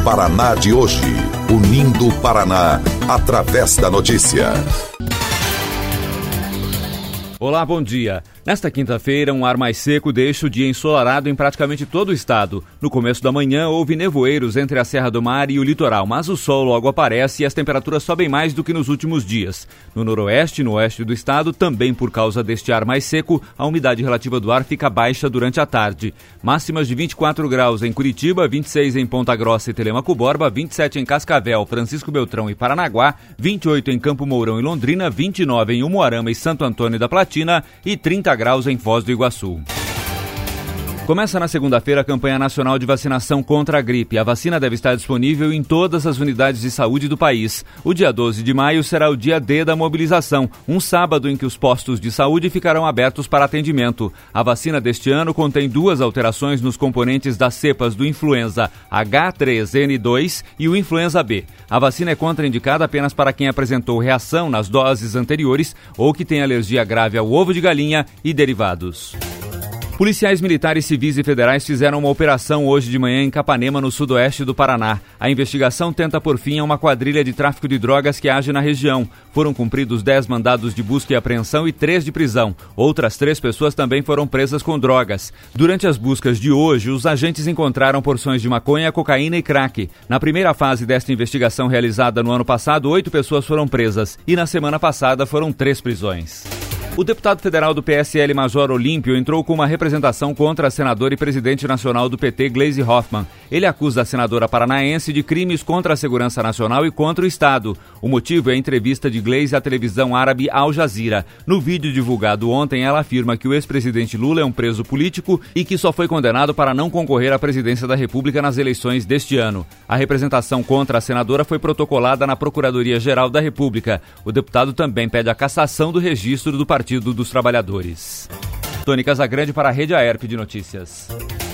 Paraná de hoje. Unindo o Paraná através da notícia. Olá, bom dia. Nesta quinta-feira, um ar mais seco deixa o dia ensolarado em praticamente todo o estado. No começo da manhã, houve nevoeiros entre a Serra do Mar e o litoral, mas o sol logo aparece e as temperaturas sobem mais do que nos últimos dias. No noroeste e no oeste do estado, também por causa deste ar mais seco, a umidade relativa do ar fica baixa durante a tarde. Máximas de 24 graus em Curitiba, 26 em Ponta Grossa e Telêmaco Borba, 27 em Cascavel, Francisco Beltrão e Paranaguá, 28 em Campo Mourão e Londrina, 29 em Umuarama e Santo Antônio da Platina e 30 graus em Foz do Iguaçu. Começa na segunda-feira a campanha nacional de vacinação contra a gripe. A vacina deve estar disponível em todas as unidades de saúde do país. O dia 12 de maio será o dia D da mobilização, um sábado em que os postos de saúde ficarão abertos para atendimento. A vacina deste ano contém 2 alterações nos componentes das cepas do influenza H3N2 e o influenza B. A vacina é contraindicada apenas para quem apresentou reação nas doses anteriores ou que tem alergia grave ao ovo de galinha e derivados. Policiais militares, civis e federais fizeram uma operação hoje de manhã em Capanema, no sudoeste do Paraná. A investigação tenta pôr fim a uma quadrilha de tráfico de drogas que age na região. Foram cumpridos 10 mandados de busca e apreensão e 3 de prisão. Outras 3 pessoas também foram presas com drogas. Durante as buscas de hoje, os agentes encontraram porções de maconha, cocaína e crack. Na primeira fase desta investigação realizada no ano passado, 8 pessoas foram presas e na semana passada foram 3 prisões. O deputado federal do PSL, Major Olímpio, entrou com uma representação contra a senadora e presidente nacional do PT, Gleisi Hoffmann. Ele acusa a senadora paranaense de crimes contra a segurança nacional e contra o Estado. O motivo é a entrevista de Gleisi à televisão árabe Al Jazeera. No vídeo divulgado ontem, ela afirma que o ex-presidente Lula é um preso político e que só foi condenado para não concorrer à presidência da República nas eleições deste ano. A representação contra a senadora foi protocolada na Procuradoria-Geral da República. O deputado também pede a cassação do registro do Partido dos Trabalhadores. Tony Casagrande para a Rede AERP de Notícias.